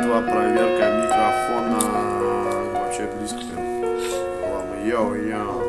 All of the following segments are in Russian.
Качество, проверка микрофона. Вообще близко прям. Ладно, йоу.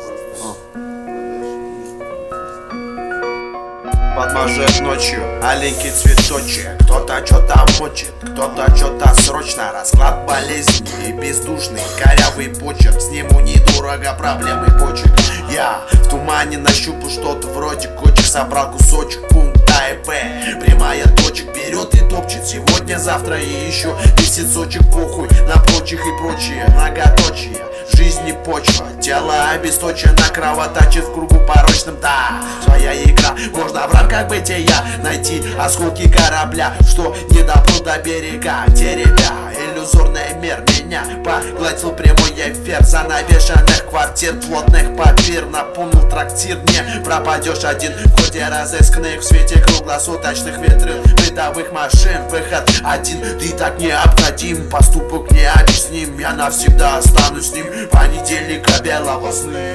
Подмажет ночью аленький цветочек. Кто-то что-то мочит, кто-то что-то срочно. Расклад болезни и бездушный корявый почерк. Сниму недорого проблемы почек. Я в тумане нащупал что-то вроде кочек. Собрал кусочек пункта и П. Прямая точек берет и топчет. Сегодня, завтра и еще месяцочек. Похуй на прочих и прочие многоточие. Жизни почва, тело обесточено, кровоточит в кругу порочным. Да, своя игра, можно в рамках бытия найти осколки корабля, что не доплыл до берега. Теребя иллюзорный мир, меня поглотил прямой эфир занавешенных квартир, плотных папир. Наполнил трактир, не пропадешь один в ходе разысканных в свете круглосуточных витрин бытовых машин. Выход один, ты так необходим, поступок необъясним. Я навсегда останусь с ним. Понедельника белого сны,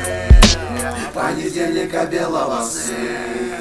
понедельника белого сны.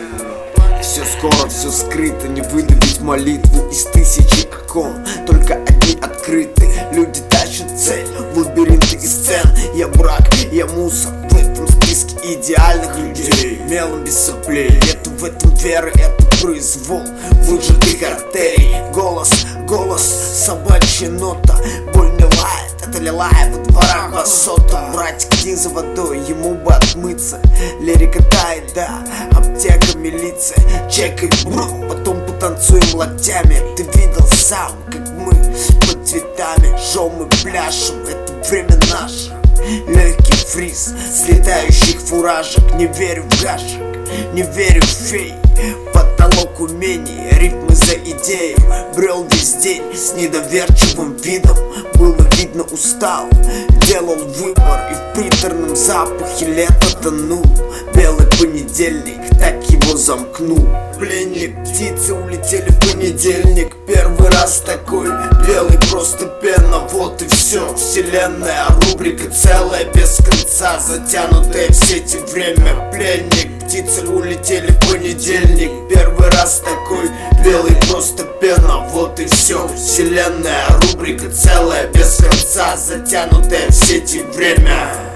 Все скоро, все скрыто, не выдавить молитву из тысячи окон. Только одни открыты, люди тащат цель в лабиринты и сцен. Я брак, я мусор в этом списке идеальных людей. Мелом без соплей, нету в этом веры, это произвол выжатых артерий. Голос, собачья нота, боль не лает, это лилая во дворах басота. Братик один за водой, ему бы отмыться. Лирика тает, да, аптека, милиция. Чекай бро, потом потанцуем локтями. Ты видел сам, как мы под цветами жжем и пляшем, это время наше. Легкий фриз слетающих фуражек. Не верю в гашек, не верю в фей. Потолок умений, ритмы за идею. Брел весь день с недоверчивым видом. Было видно, устал, делал выбор. И в приторном запахе лето тонул. Белый понедельник, так его замкнул. Пленник, птицы улетели в понедельник. Первый раз такой белый, просто пена, вот и все. Вселенная рубрика целая, без конца, затянутая в сети время. Пленник, птицы улетели в понедельник. Первый раз такой белый, просто пена, вот и все. Вселенная рубрика целая, без конца, затянутая в сети время.